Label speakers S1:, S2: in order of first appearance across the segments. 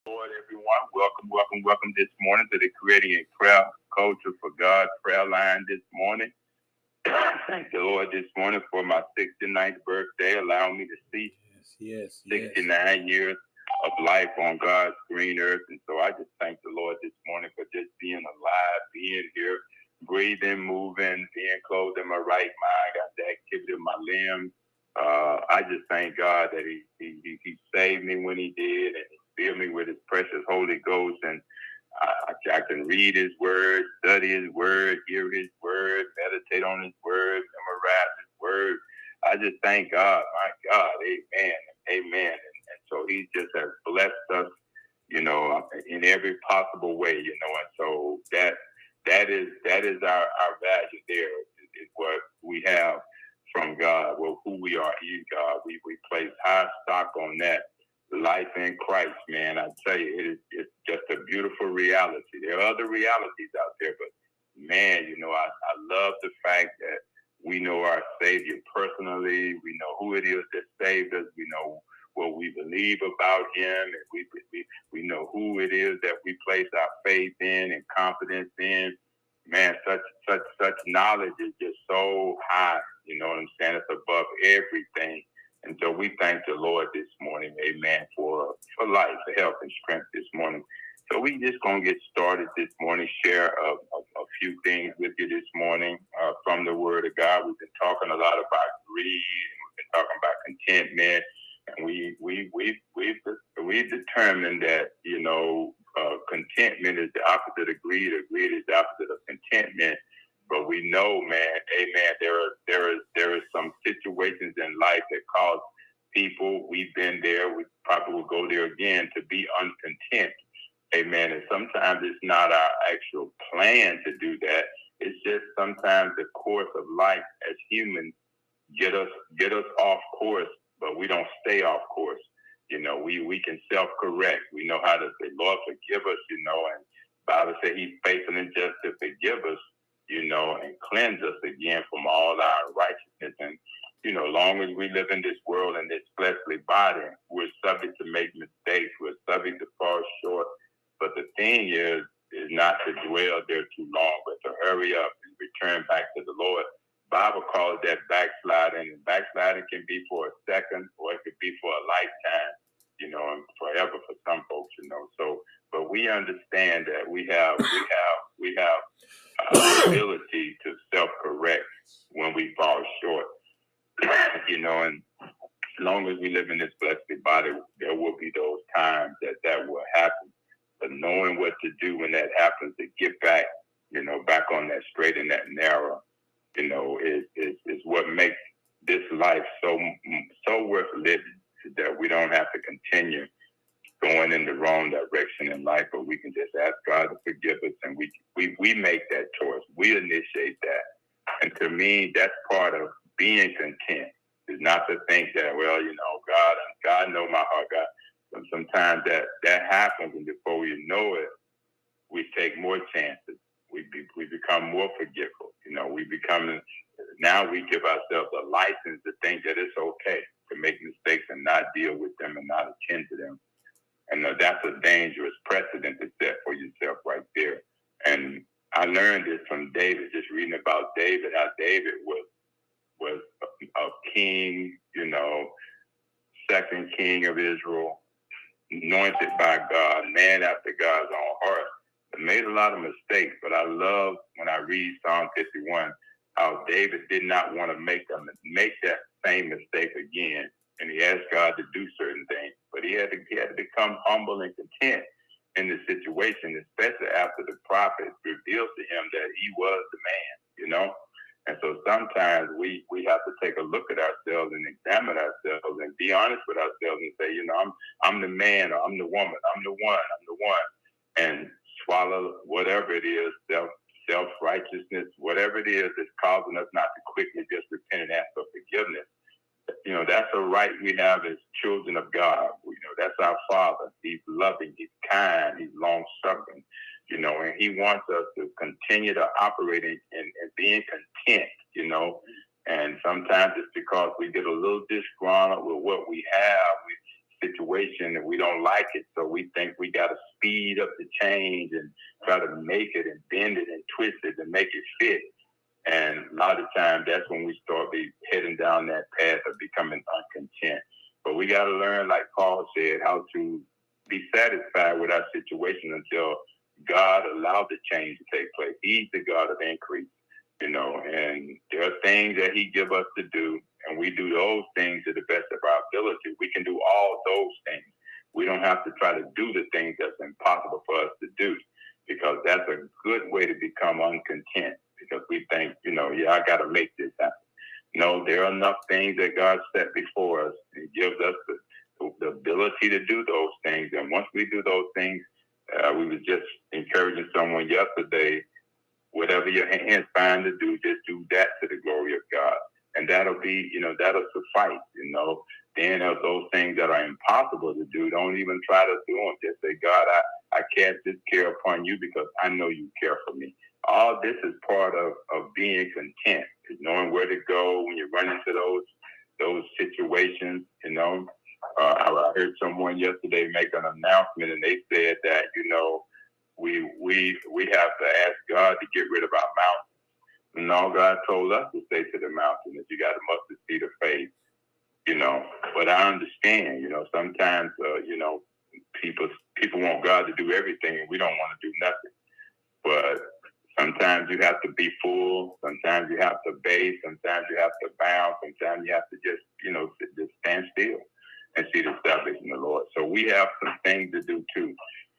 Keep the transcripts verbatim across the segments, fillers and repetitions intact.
S1: Lord, everyone. Welcome, welcome, welcome this morning to the Creating a Prayer Culture for God prayer line this morning. Thank the Lord this morning for my sixty-ninth birthday, allowing me to see
S2: Yes, yes, yes.
S1: sixty-nine years of life on God's green earth. And so I just thank the Lord this morning for just being alive, being here, breathing, moving, being clothed in my right mind, got the activity of my limbs. Uh, I just thank God that he, he, he, he saved me when he did, and he filled me with his precious Holy Ghost. And I, I can read his word, study his word, hear his word, meditate on his word, memorize his word. I just thank God, my God, amen, amen. And, and so he just has blessed us, you know, in every possible way, you know, and so that that is that is our, our value there, is, is what we have from God, well, who we are in God. We, we place high stock on that. Life in Christ, man, I tell you, it is it's just a beautiful reality. There are other realities out there, but man, you know, I, I love the fact that we know our Savior personally. We know who it is that saved us. We know what we believe about him, and we we, we know who it is that we place our faith in and confidence in. Man, such such such knowledge is just so high. You know what I'm saying? It's above everything. And so we thank the Lord this morning, amen, for, for life, for health and strength this morning. So we just going to get started this morning, share a, a, a few things with you this morning uh, from the Word of God. We've been talking a lot about greed, and we've been talking about contentment, and we, we, we, we've, we've determined that, you know, uh, contentment is the opposite of greed, or greed is the opposite of contentment. But we know, man, amen, there are there is there is some situations in life that cause people, we've been there, we probably will go there again, to be uncontent. Amen. And sometimes it's not our actual plan to do that. It's just sometimes the course of life as humans get us get us off course, but we don't stay off course. You know, we, we can self-correct. We know how to say, Lord, forgive us, you know, and the Bible says he's faithful and just to forgive us, you know, and cleanse us again from all our righteousness. And, you know, long as we live in this world in this fleshly body, we're subject to make mistakes. We're subject to fall short. But the thing is, is not to dwell there too long, but to hurry up and return back to the Lord. Bible calls that backsliding, and backsliding can be for a second, or it could be for a lifetime, you know, and forever for some folks, you know. So, but we understand that we have, we have, we have uh, ability to self-correct when we fall short, you know, and as long as we live in this fleshly body, there will be those times that that will happen. But knowing what to do when that happens, to get back, you know, back on that straight and that narrow, you know, is, is, is what makes this life so so worth living, that we don't have to continue going in the wrong direction in life, but we can just ask God to forgive us, and we we we make that choice. We initiate that. And to me, that's part of being content, is not to think that, well, you know, God, God know my heart. God, sometimes that, that happens, and before we know it, we take more chances. We be, we become more forgetful. You know, we become, now we give ourselves a license to think that it's okay to make mistakes and not deal with them and not attend to them. And uh, that's a dangerous precedent to set for yourself right there. And I learned this from David, just reading about David, how David was was a, a king, you know, second king of Israel, anointed by God, man after God's own heart. Made a lot of mistakes, but I love when I read Psalm fifty-one how David did not want to make them make that same mistake again, and he asked God to do certain things. But he had to he had to become humble and content in the situation, especially after the prophet revealed to him that he was the man, you know. And so sometimes we we have to take a look at ourselves and examine ourselves and be honest with ourselves and say, you know, I'm I'm the man, or I'm the woman, I'm the one, I'm the one, and swallow whatever it is, self self righteousness, whatever it is that's causing us not to quickly just repent and ask for forgiveness. You know, that's a right we have as children of God. You know, that's our Father. He's loving, he's kind, he's long suffering. You know, and he wants us to continue to operate in, in, in being content. You know, and sometimes it's because we get a little disgruntled with what we have. We situation and we don't like it. So we think we got to speed up the change and try to make it and bend it and twist it and make it fit. And a lot of times that's when we start be heading down that path of becoming uncontent. But we got to learn, like Paul said, how to be satisfied with our situation until God allowed the change to take place. He's the God of increase, you know, and there are things that he give us to do, and we do those things to the best of our ability. We can do all those things. We don't have to try to do the things that's impossible for us to do, because that's a good way to become uncontent, because we think, you know, yeah, I got to make this happen. No, there are enough things that God set before us and gives us the, the ability to do those things. And once we do those things, uh, we was just encouraging someone yesterday, whatever your hands find to do, just do that to the glory of God. And that'll be, you know, that'll suffice, you know. Then of those things that are impossible to do, don't even try to do them. Just say, God, I, I cast this care upon you because I know you care for me. All this is part of, of being content, is knowing where to go when you run into those those situations, you know. Uh, I heard someone yesterday make an announcement, and they said that, you know, we we we have to ask God to get rid of our mountains. And all God told us to say to the mountain is, you got a mustard seed of faith, you know. But I understand, you know, sometimes, uh, you know, people people want God to do everything, and we don't want to do nothing. But sometimes you have to be full. Sometimes you have to base. Sometimes you have to bound. Sometimes you have to just, you know, just stand still and see the salvation of the Lord. So we have some things to do too.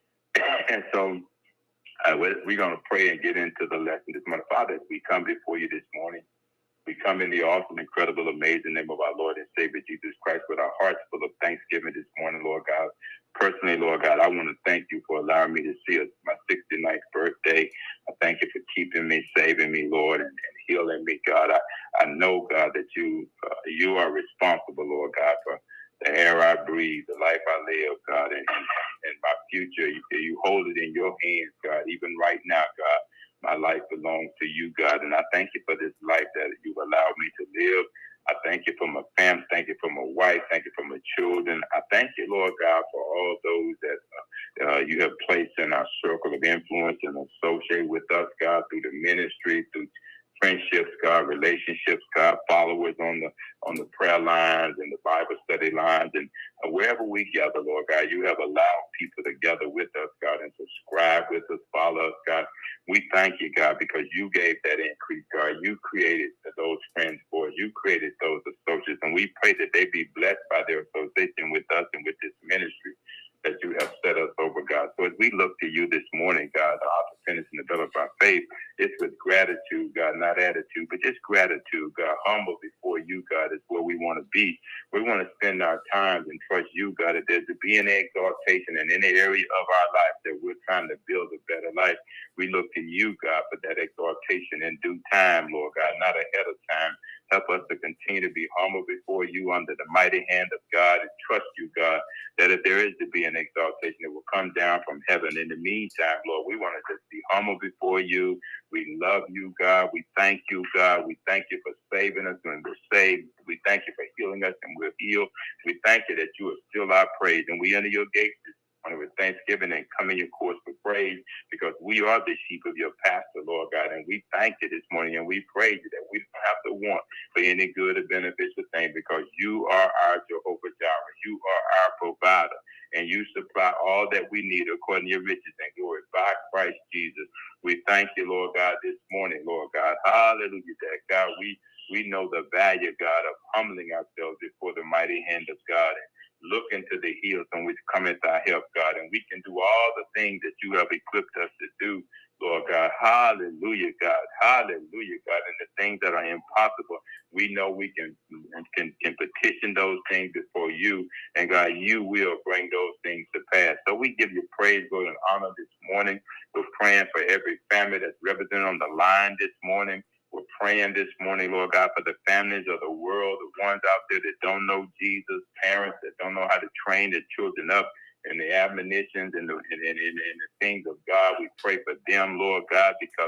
S1: And so uh, we're going to pray and get into the lesson this morning. Father, as we come before you this morning, we come in the awesome, incredible, amazing name of our Lord and Savior, Jesus Christ, with our hearts full of thanksgiving this morning, Lord God. Personally, Lord God, I want to thank you for allowing me to see my sixty-ninth birthday. I thank you for keeping me, saving me, Lord, and, and healing me, God. I, I know, God, that you uh, you are responsible, Lord God, for the air I breathe, the life I live, God, and, and, and my future. You, you hold it in your hands, God, even right now, God. My life belongs to you, God, and I thank you for this life that you've allowed me to live. I thank you for my family. Thank you for my wife. Thank you for my children. I thank you, Lord God, for all those that uh, you have placed in our circle of influence and associate with us, God, through the ministry, through friendships, God, relationships, God, followers on the on the prayer lines and the Bible study lines, and uh, wherever we gather, Lord God, you have allowed people to gather with us, God, and subscribe with us, follow us, God. We thank you, God, because you gave that increase, God. You created those friends for us. You created those associates, and we pray that they be blessed by their association with us and with this ministry that you have set us over, God. So as we look to you this morning, God, the author, finish, and develop our faith, it's with gratitude, God, not attitude, but just gratitude, God. Humble before you, God, is where we want to be. We want to spend our time and trust you, God, that there's to be any exaltation in any area of our life that we're trying to build a better life. We look to you, God, for that exaltation in due time, Lord God, not ahead of time. Help us to continue to be humble before you under the mighty hand of God, and trust you, God, that if there is to be an exaltation, it will come down from heaven. In the meantime, Lord, we want to just be humble before you. We love you, God. We thank you, God. We thank you for saving us when we're saved. We thank you for healing us and we're healed. We thank you that you are still our praise, and we enter your gates this morning with thanksgiving and come in your courts with praise, because we are the sheep of your pasture, Lord God, and we thank you this morning, and we praise you that we don't have to want for any good or beneficial thing, because you are our Jehovah Jireh. You are our provider, and you supply all that we need according to your riches and glory by Christ Jesus. We thank you, Lord God, this morning, Lord God. Hallelujah, that God, we we know the value, God, of humbling ourselves before the mighty hand of God, and look into the hills from which cometh our help, God, and we can do all the things that you have equipped us to do, Lord God. Hallelujah, God. Hallelujah, God. And the things that are impossible, we know we can can, can petition those things before you, and God, you will bring those things to pass. So we give you praise, glory, and honor this morning. We're praying for every family that's represented on the line this morning. We're praying this morning, Lord God, for the families of the world, the ones out there that don't know Jesus, parents that don't know how to train their children up in the admonitions and the, and, and, and the things of God. We pray for them, Lord God, because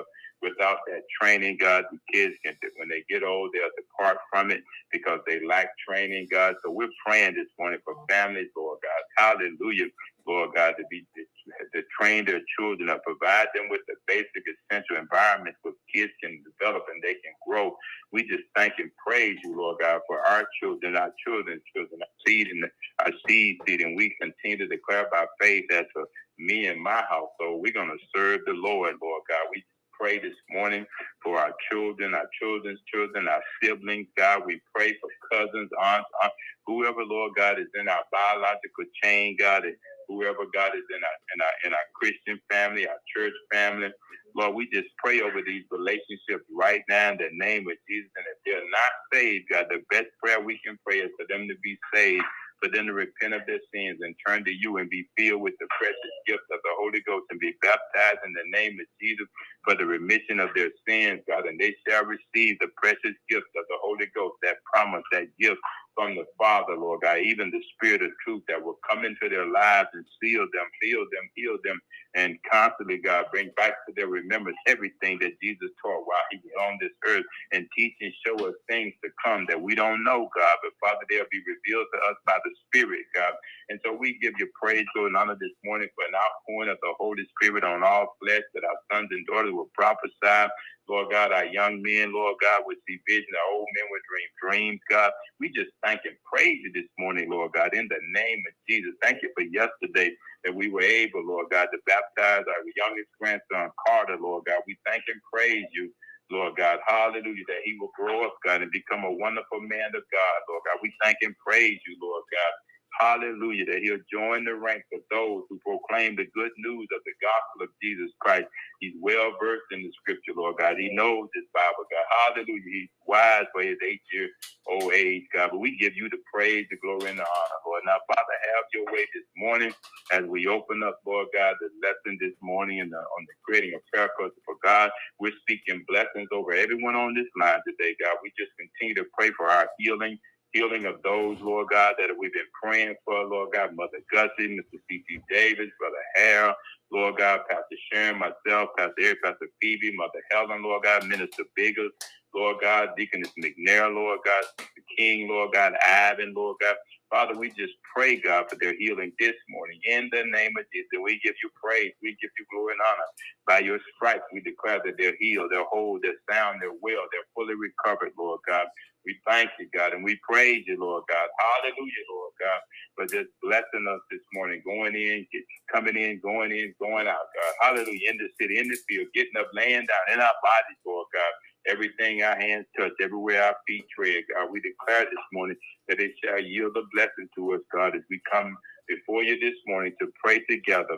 S1: Without that training, God, the kids can, when they get old, they'll depart from it because they lack training, God. So we're praying this morning for families, Lord God. Hallelujah, Lord God, to be to train their children up, provide them with the basic essential environments where kids can develop and they can grow. We just thank and praise you, Lord God, for our children, our children's children, our seed and our seed seed, and we continue to declare by faith that for me and my household, we're going to serve the Lord, Lord God. We pray this morning for our children, our children's children, our siblings, God. We pray for cousins, aunts, aunts, whoever, Lord God, is in our biological chain, God, and whoever, God, is in our in our in our Christian family, our church family. Lord, we just pray over these relationships right now in the name of Jesus. And if they're not saved, God, the best prayer we can pray is for them to be saved, for them to repent of their sins and turn to you and be filled with the precious gift of the Holy Ghost and be baptized in the name of Jesus for the remission of their sins, God. And they shall receive the precious gift of the Holy Ghost, that promise, that gift from the Father, Lord God, even the Spirit of truth that will come into their lives and seal them, heal them, heal them, and constantly, God, bring back to their remembrance everything that Jesus taught while he was on this earth, and teach and show us things to come that we don't know, God, but Father, they'll be revealed to us by the Spirit, God. And so we give you praise, Lord, and honor this morning for an outpouring of the Holy Spirit on all flesh, that our sons and daughters will prophesy. Lord God, our young men, Lord God, will see vision. Our old men will dream dreams, God. We just thank and praise you this morning, Lord God, in the name of Jesus. Thank you for yesterday that we were able, Lord God, to baptize our youngest grandson, Carter, Lord God. We thank and praise you, Lord God. Hallelujah, that he will grow up, God, and become a wonderful man of God, Lord God. We thank and praise you, Lord God. Hallelujah, that he'll join the ranks of those who proclaim the good news of the gospel of Jesus Christ. He's well versed in the scripture, Lord God. He knows his Bible, God. Hallelujah. He's wise for his eight-year-old age, God. But we give you the praise, the glory, and the honor, Lord. Now, Father, have your way this morning as we open up, Lord God, the lesson this morning in the, on the creating a prayer culture for God. We're speaking blessings over everyone on this line today, God. We just continue to pray for our healing. Healing of those, Lord God, that we've been praying for, Lord God, Mother Gussie, Mister C T Davis, Brother Harold, Lord God, Pastor Sharon, myself, Pastor Eric, Pastor Phoebe, Mother Helen, Lord God, Minister Biggers, Lord God, Deaconess McNair, Lord God, Sister King, Lord God, Ivan, Lord God. Father, we just pray, God, for their healing this morning. In the name of Jesus, we give you praise. We give you glory and honor. By your stripes, we declare that they're healed, they're whole, they're sound, they're well, they're fully recovered, Lord God. We thank you, God, and we praise you, Lord God. Hallelujah, Lord God, for just blessing us this morning, going in, get, coming in, going in, going out, God. Hallelujah, in the city, in the field, getting up, laying down, in our bodies, Lord God. Everything our hands touch, everywhere our feet tread, God, we declare this morning that it shall yield a blessing to us, God, as we come before you this morning to pray together.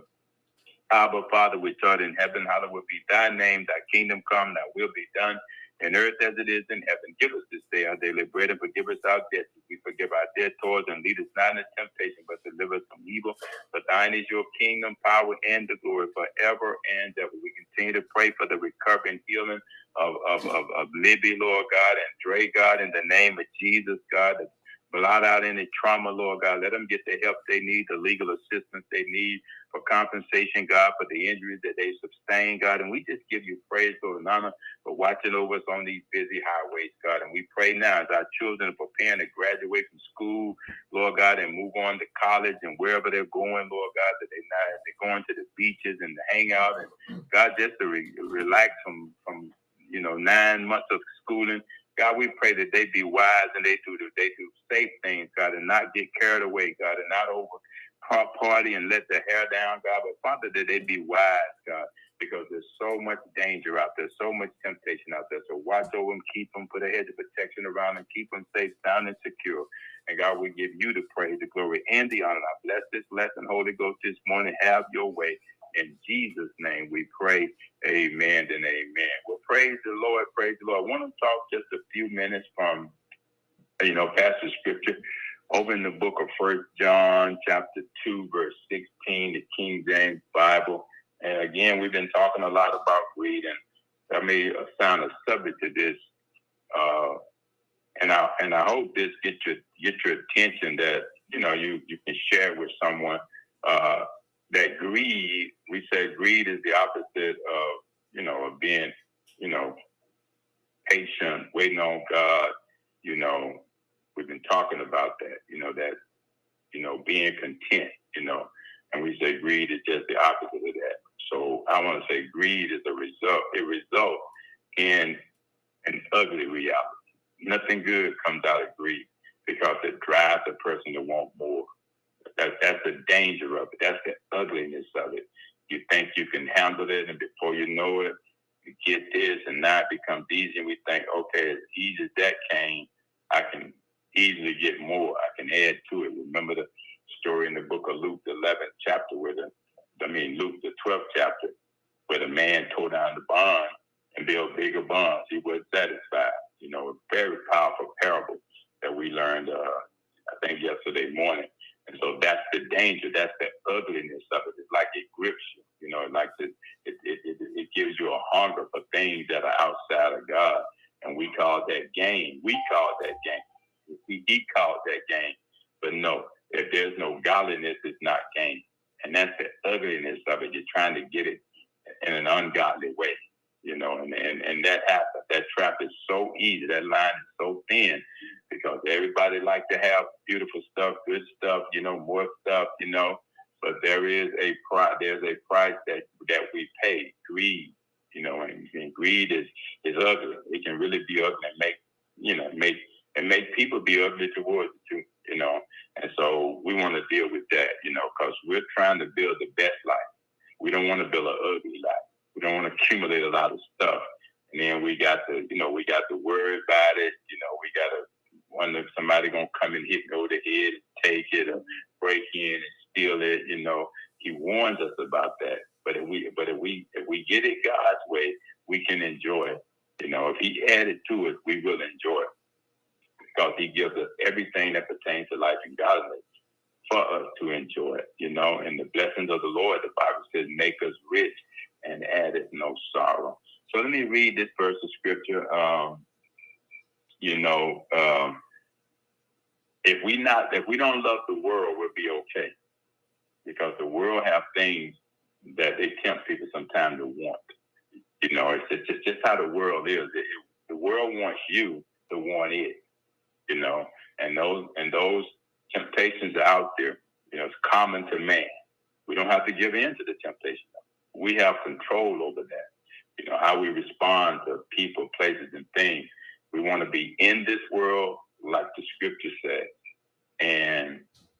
S1: Abba, Father, which art in heaven, hallowed be thy name, thy kingdom come, thy will be done in earth as it is in heaven. Give us this day our daily bread, and forgive us our debts as we forgive our debtors, and lead us not into temptation, but deliver us from evil. For thine is your kingdom, power, and the glory forever and ever. We continue to pray for the recovery and healing of, of, of, of Libby, Lord God, and Dre, God, in the name of Jesus, God. Blot out any trauma, Lord God. Let them get the help they need, the legal assistance they need for compensation, God, for the injuries that they sustain, God. And we just give you praise, Lord, and honor for watching over us on these busy highways, God. And we pray now as our children are preparing to graduate from school, Lord God, and move on to college and wherever they're going, Lord God, that they not they're going to the beaches and to hang out and, God, just to re- relax from, from, you know, nine months of schooling. God, we pray that they be wise and they do they do safe things, God, and not get carried away, God, and not over party and let their hair down, God. But Father, that they be wise, God, because there's so much danger out there, so much temptation out there. So watch over them, keep them, put a hedge of protection around them, keep them safe, sound, and secure. And God, we give you the praise, the glory, and the honor. I bless this lesson, Holy Ghost, this morning. Have your way. In Jesus' name we pray. Amen and amen. Well, praise the Lord. Praise the Lord. I want to talk just a few minutes from, you know, passage scripture over in the book of First John, chapter two, verse sixteen, the King James Bible. And again, we've been talking a lot about greed, and I may assign a subject to this. Uh, and I and I hope this gets your get your attention, that you know you you can share it with someone. Uh, that greed, we say greed is the opposite of, you know, of being you know, patient, waiting on God. You know, we've been talking about that, you know, that, you know, being content, you know, and we say greed is just the opposite of that. So I want to say greed is a result, a result in an ugly reality. Nothing good comes out of greed because it drives the person to want more. That, that's the danger of it. That's the ugliness of it. You think you can handle it, and before you know it, you get this, and now it becomes easy, and we think, okay, as easy as that came, I can easily get more. I can add to it. Remember the story in the book of Luke, the eleventh chapter, where the, I mean, Luke, the twelfth chapter, where the man tore down the barn and built bigger barns. He wasn't satisfied. You know, a very powerful parable that we learned, uh, I think, yesterday morning. And so that's the danger. That's the ugliness of it. It's like it grips you. You know, it like it, it, it, it, it gives you a hunger for things that are outside of God. And we call that gain. We call that gain. He, he called that gain. But no, if there's no godliness, it's not gain. And that's the ugliness of it. You're trying to get it in an ungodly way. You know, and, and, and that happens. That trap is so easy. That line is so thin because everybody like to have beautiful stuff, good stuff, you know, more stuff, you know. But there is a price. There's a price that that we pay. Greed, you know, and, and greed is is ugly. It can really be ugly and make, you know, make and make people be ugly towards it too, you know. And so we want to deal with that, you know, because we're trying to build the best life. We don't want to build an ugly life. We don't want to accumulate a lot of stuff. And then we got to, you know, we got to worry about it. You know, we got to wonder if somebody going to come and hit me over the head and take it or break in and steal it. You know, he warns us about that. But if we, but if we, if we get it God's way, we can enjoy it. You know, if he added to it, we will enjoy it because he gives us everything that pertains to life and godliness for us to enjoy it. You know, and the blessings of the Lord, the Bible says, make us rich and added no sorrow. So let me read this verse of scripture. Um, you know, um, if we not, if we don't love the world, we'll be okay, because the world have things that they tempt people sometimes to want. You know, it's just, it's just how the world is. It, it, the world wants you to want it. You know, and those and those temptations are out there. You know, it's common to man. We don't have to give in to the temptation. We have control over that. You know, how we respond to people, places, and things. We want to be in this world, like the scripture said, and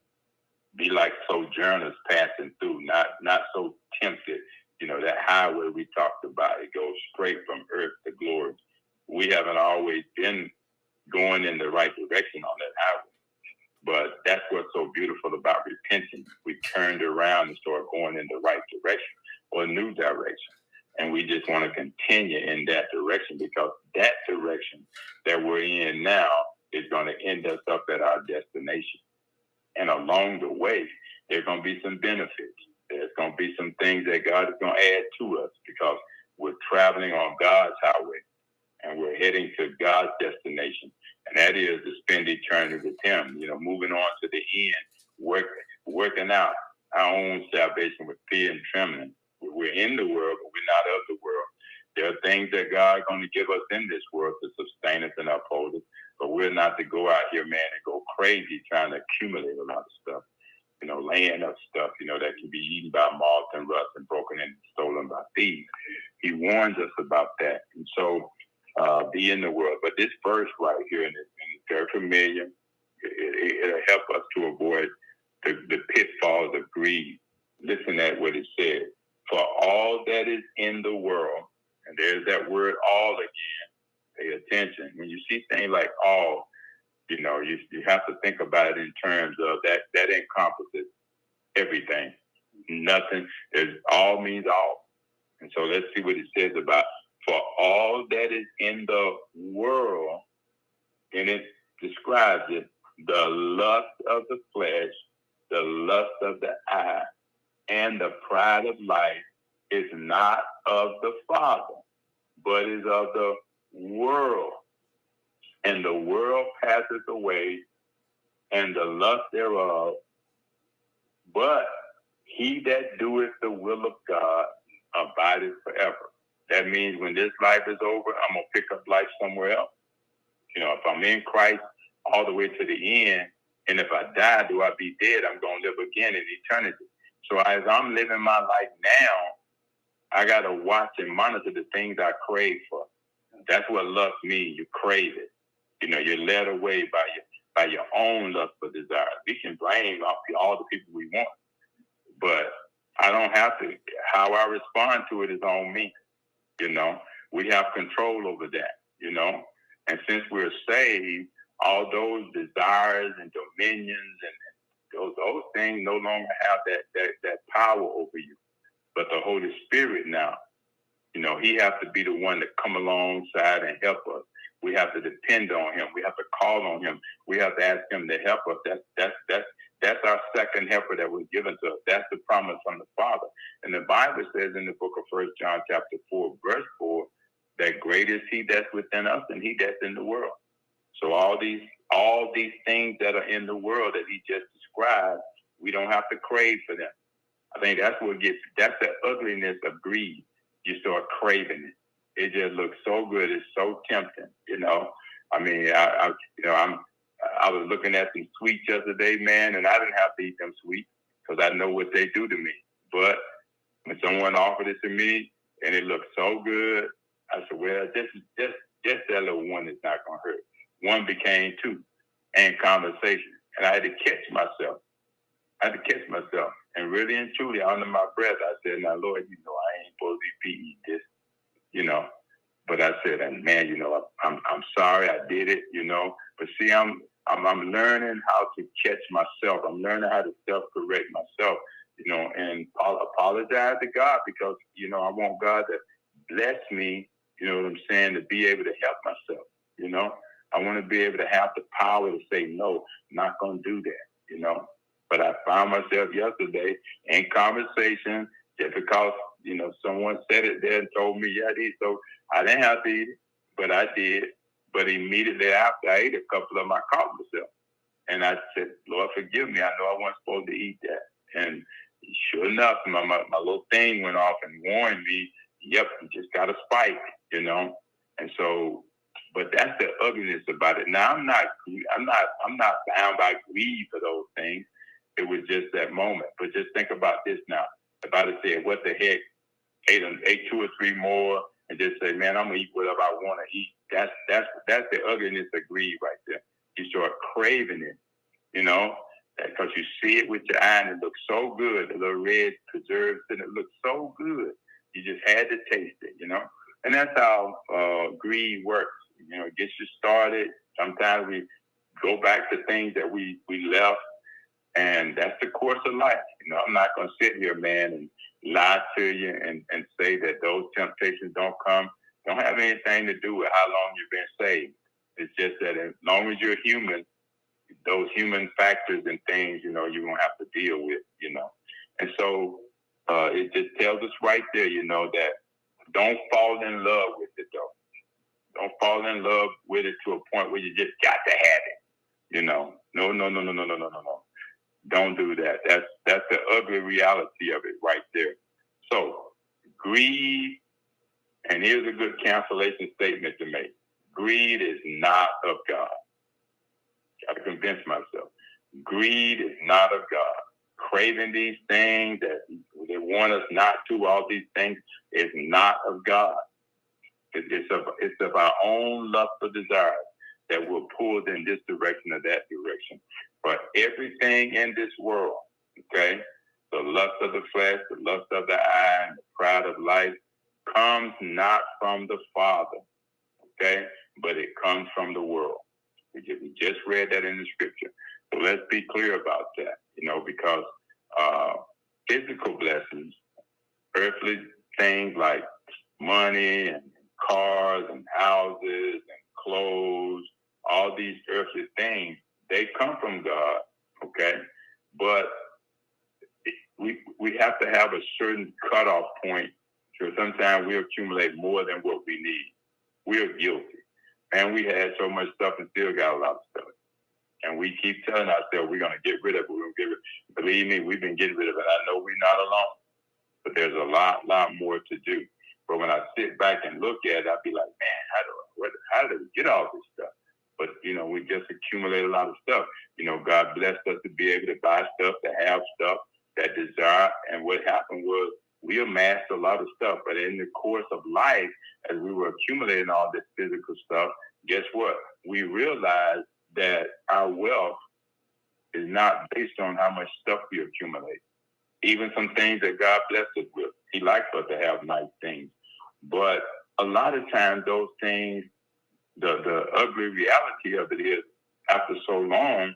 S1: be like sojourners passing through, not not so tempted. You know, that highway we talked about, it goes straight from earth to glory. We haven't always been going in the right direction on that highway. But that's what's so beautiful about repentance. We turned around and started going in the right direction or a new direction. And we just want to continue in that direction because that direction that we're in now is going to end us up at our destination. And along the way, there's going to be some benefits. There's going to be some things that God is going to add to us because we're traveling on God's highway and we're heading to God's destination. And that is to spend eternity with him, you know, moving on to the end, work, working out our own salvation with fear and trembling. We're in the world, but we're not of the world. There are things that God is going to give us in this world to sustain us and uphold us, but we're not to go out here, man, and go crazy trying to accumulate a lot of stuff, you know, laying up stuff, you know, that can be eaten by moth and rust and broken and stolen by thieves. He warns us about that. And so, Uh, be in the world. But this verse right here, and it's, and it's very familiar, it, it, it'll help us to avoid the, the pitfalls of greed. Listen at what it says. For all that is in the world, and there's that word all again, pay attention. When you see things like all, you know, you, you have to think about it in terms of that, that encompasses everything. Nothing, there's all means all. And so let's see what it says about for all that is in the world, and it describes it, the lust of the flesh, the lust of the eye, and the pride of life is not of the Father, but is of the world. And the world passeth away, and the lust thereof, but he that doeth the will of God abideth forever. That means means when this life is over, I'm going to pick up life somewhere else. You know, if I'm in Christ all the way to the end, and if I die, do I be dead? I'm going to live again in eternity. So as I'm living my life now, I got to watch and monitor the things I crave for. That's what lust means. You crave it. You know, you're led away by your by your own lust for desire. We can blame all the people we want, but I don't have to. How I respond to it is on me. You know, we have control over that. You know, and since we're saved, all those desires and dominions and those those things no longer have that that that power over you. But the Holy Spirit now, you know, he has to be the one to come alongside and help us. We have to depend on him. We have to call on him. We have to ask him to help us. That's that's that's that's our second helper that was given to us. That's the promise from the Father. And the Bible says in the book of First John chapter four, verse four, that great is he that's within us and he that's in the world. So all these all these things that are in the world that he just described, we don't have to crave for them. I think that's what gets, that's the ugliness of greed. You start craving it. It just looks so good. It's so tempting, you know. I mean, I, I you know, I'm, I was looking at some sweets yesterday, man, and I didn't have to eat them sweets because I know what they do to me. But when someone offered it to me and it looked so good, I said, well, this is just, just that little one is not going to hurt. One became two, and conversation. And I had to catch myself. I had to catch myself. And really and truly, under my breath, I said, now, Lord, you know, I ain't supposed to be eating this, you know. But I said, and man, you know, I'm I'm sorry I did it, you know. But see, I'm I'm I'm learning how to catch myself. I'm learning how to self-correct myself, you know, and I'll apologize to God because, you know, I want God to bless me, you know what I'm saying, to be able to help myself, you know. I want to be able to have the power to say, no, I'm not going to do that, you know. But I found myself yesterday in conversation just because, you know, someone said it there and told me, yeah, I did. So I didn't have to eat it, but I did. But immediately after I ate a couple of them, I caught myself. And I said, Lord, forgive me. I know I wasn't supposed to eat that. And sure enough, my, my, my little thing went off and warned me, yep, you just got a spike, you know. And so, but that's the ugliness about it. Now, I'm not, I'm not, I'm not bound by greed for those things. It was just that moment. But just think about this now. If I'd have said, what the heck, ate, ate two or three more and just say, man, I'm going to eat whatever I want to eat. That's, that's, that's the ugliness of greed right there. You start craving it, you know, because you see it with your eye and it looks so good. The little red preserves and it looks so good. You just had to taste it, you know. And that's how uh, greed works. You know, it gets you started. Sometimes we go back to things that we, we left. And that's the course of life. You know, I'm not going to sit here, man, and lie to you and, and say that those temptations don't come. Don't have anything to do with how long you've been saved. It's just that as long as you're human, those human factors and things, you know, you're going to have to deal with, you know. And so uh, it just tells us right there, you know, that don't fall in love with it, though. Don't fall in love with it to a point where you just got to have it, you know. No, no, no, no, no, no, no, no, no. Don't do that. That's that's the ugly reality of it right there. So greed, and here's a good cancellation statement to make. Greed is not of God. Got to convince myself. Greed is not of God. Craving these things that they want us not to, all these things, is not of God. It's of, it's of our own lust of desire that will pull in this direction or that direction. But everything in this world, okay, the lust of the flesh, the lust of the eye, and the pride of life, comes not from the Father, okay, but it comes from the world. We just read that in the scripture. So let's be clear about that, you know, because uh, physical blessings, earthly things like money and cars and houses and clothes, all these earthly things, they come from God, okay? But we we have to have a certain cutoff point, because sometimes we accumulate more than what we need. We're guilty. And we had so much stuff and still got a lot of stuff. And we keep telling ourselves we're going to get rid of it. We're going to get rid of it. Believe me, we've been getting rid of it. I know we're not alone. But there's a lot, lot more to do. But when I sit back and look at it, I'd be like, man, how do I, what, how did we get all this stuff? But, you know, we just accumulate a lot of stuff. You know, God blessed us to be able to buy stuff, to have stuff, that desire. And what happened was we amassed a lot of stuff. But in the course of life, as we were accumulating all this physical stuff, guess what? We realized that our wealth is not based on how much stuff we accumulate. Even some things that God blessed us with, He likes us to have nice things. But a lot of times those things, the, the ugly reality of it is, after so long,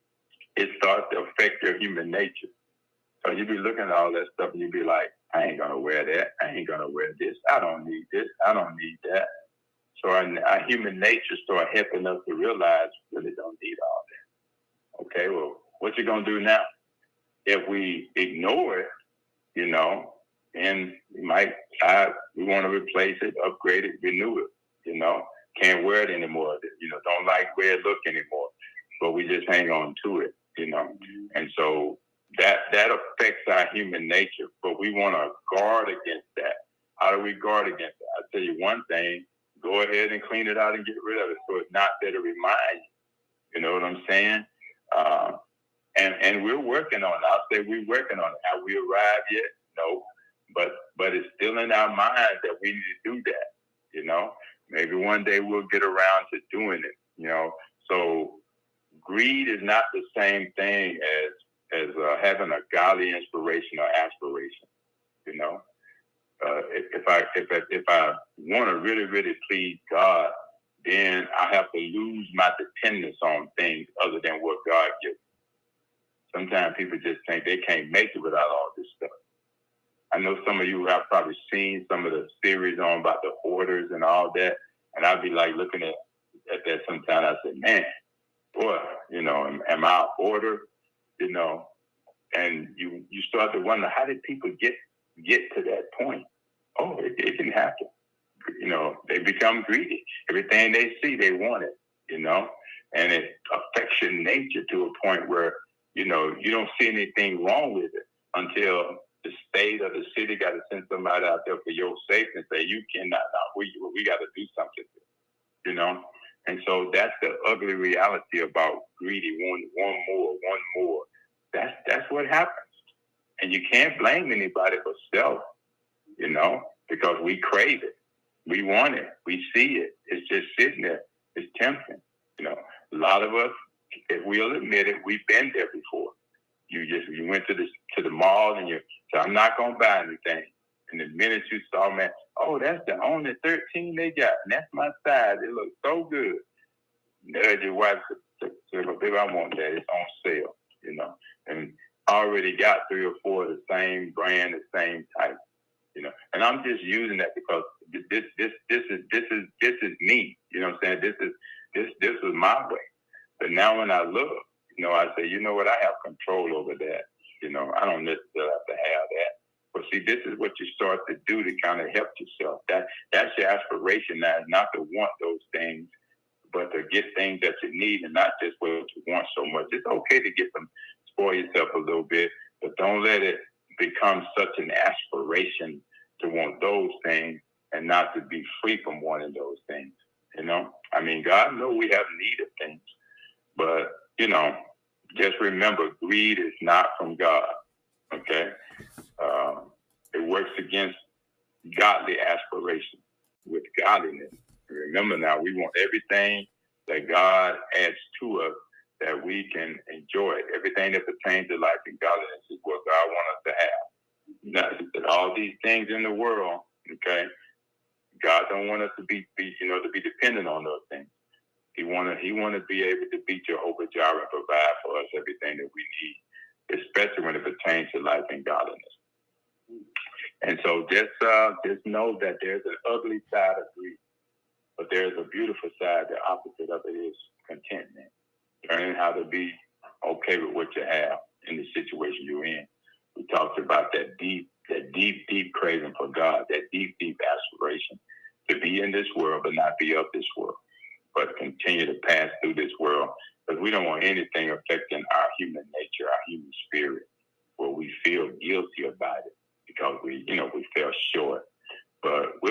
S1: it starts to affect your human nature. So you be looking at all that stuff and you be like, I ain't going to wear that. I ain't going to wear this. I don't need this. I don't need that. So our, our human nature start helping us to realize we really don't need all that. Okay, well, what you going to do now? If we ignore it, you know, and we might, I, we want to replace it, upgrade it, renew it, you know. Can't wear it anymore, you know, don't like where it look anymore. But we just hang on to it, you know. And so that that affects our human nature. But we want to guard against that. How do we guard against that? I'll tell you one thing, go ahead and clean it out and get rid of it so it's not there to remind you. You know what I'm saying? Uh, and and we're working on it. I'll say we're working on it. Have we arrived yet? No. But but it's still in our minds that we need to do that, you know. Maybe one day we'll get around to doing it, you know. So greed is not the same thing as as uh, having a godly inspiration or aspiration, you know. Uh, if, if I if I, if I want to really really please God, then I have to lose my dependence on things other than what God gives. Sometimes people just think they can't make it without all this stuff. I know some of you have probably seen some of the series on about the hoarders and all that, and I'd be like looking at, at that sometimes. I say, man, boy, you know, am, am I a hoarder? You know, and you you start to wonder, how did people get get to that point? Oh, it, it can happen. You know, they become greedy. Everything they see, they want it. You know, and it affects your nature to a point where, you know, you don't see anything wrong with it until the state or the city got to send somebody out there for your safety and say, you cannot, no, we, we got to do something, you know? And so that's the ugly reality about greedy, one, one more, one more. That's, that's what happens. And you can't blame anybody but self, you know, because we crave it. We want it. We see it. It's just sitting there. It's tempting, you know? A lot of us, if we'll admit it, we've been there before. You just, you went to the, to the mall and you said, I'm not going to buy anything. And the minute you saw, man, oh, that's the only thirteen they got. And that's my size. It looks so good. Nudge your wife to say, baby, I want that. It's on sale, you know. And I already got three or four of the same brand, the same type, you know. And I'm just using that because this, this, this is, this is, this is me. You know what I'm saying? This is, this, this is my way. But now when I look, you know, I say, you know what, I have control over that. You know, I don't necessarily have to have that. But see, this is what you start to do to kind of help yourself. That That's your aspiration now, is not to want those things, but to get things that you need and not just what you want so much. It's okay to get some, spoil yourself a little bit, but don't let it become such an aspiration to want those things and not to be free from wanting those things. You know, I mean, God knows we have need of things, but, you know, just remember, greed is not from God, okay? Uh, it works against godly aspiration with godliness. Remember now, we want everything that God adds to us that we can enjoy. Everything that pertains to life and godliness is what God wants us to have. Now, all these things in the world, okay, God don't want us to be, be you know, to be dependent on those things. He want to he want to be able to be Jehovah Jireh and provide for us everything that we need, especially when it pertains to life and godliness. And so just uh, just know that there's an ugly side of greed, but there's a beautiful side. The opposite of it is contentment. Learning how to be okay with what you have in the situation you're in. We talked about that deep, that deep, deep craving for God, that deep, deep aspiration to be in this world but not be of this world, but continue to pass through this world, because we don't want anything affecting our human nature, our human spirit, where we feel guilty about it because we, you know, we fell short. But we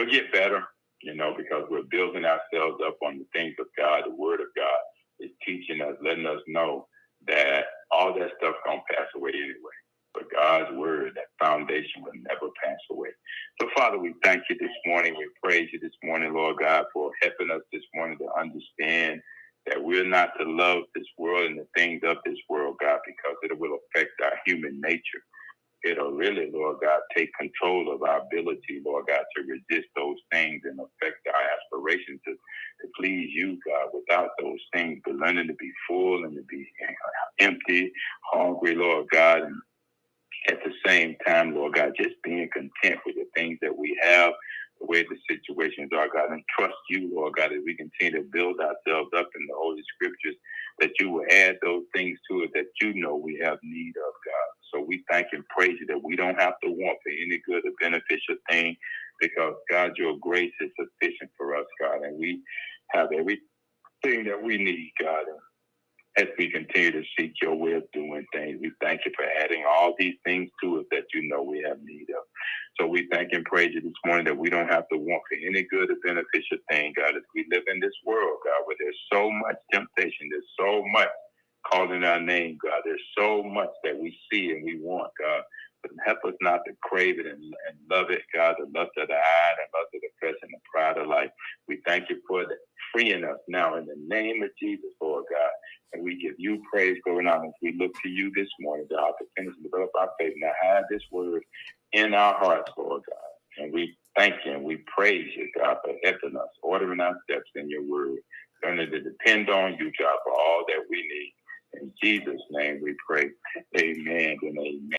S1: it'll get better, you know, because we're building ourselves up on the things of God. The Word of God is teaching us, letting us know that all that stuff gonna pass away anyway. But God's Word, that foundation, will never pass away. So, Father, we thank you this morning. We praise you this morning, Lord God, for helping us this morning to understand that we're not to love this world and the things of this world, God, because it will affect our human nature. It'll really, Lord God, take control of our ability, Lord God, to resist those things and affect our aspirations to, to please you, God, without those things, but learning to be full and to be empty, hungry, Lord God, and at the same time, Lord God, just being content with the things that we have, the way the situations are, God, and trust you, Lord God, as we continue to build ourselves up in the Holy Scriptures, that you will add those things to it that you know we have need of, God. So we thank and praise you that we don't have to want for any good or beneficial thing, because, God, your grace is sufficient for us, God, and we have everything that we need, God. As we continue to seek your way of doing things, we thank you for adding all these things to us that you know we have need of. So we thank and praise you this morning that we don't have to want for any good or beneficial thing, God, as we live in this world, God, where there's so much temptation, there's so much calling our name, God. There's so much that we see and we want, God. But help us not to crave it and, and love it, God, the lust of the eye, the lust of the flesh, and the pride of life. We thank you for freeing us now in the name of Jesus, Lord God. And we give you praise, glory, and honor as we look to you this morning, God, to finish and develop our faith. Now hide this word in our hearts, Lord God. And we thank you and we praise you, God, for helping us, ordering our steps in your word, learning to depend on you, God, for all that we need. In Jesus' name we pray. Amen and amen.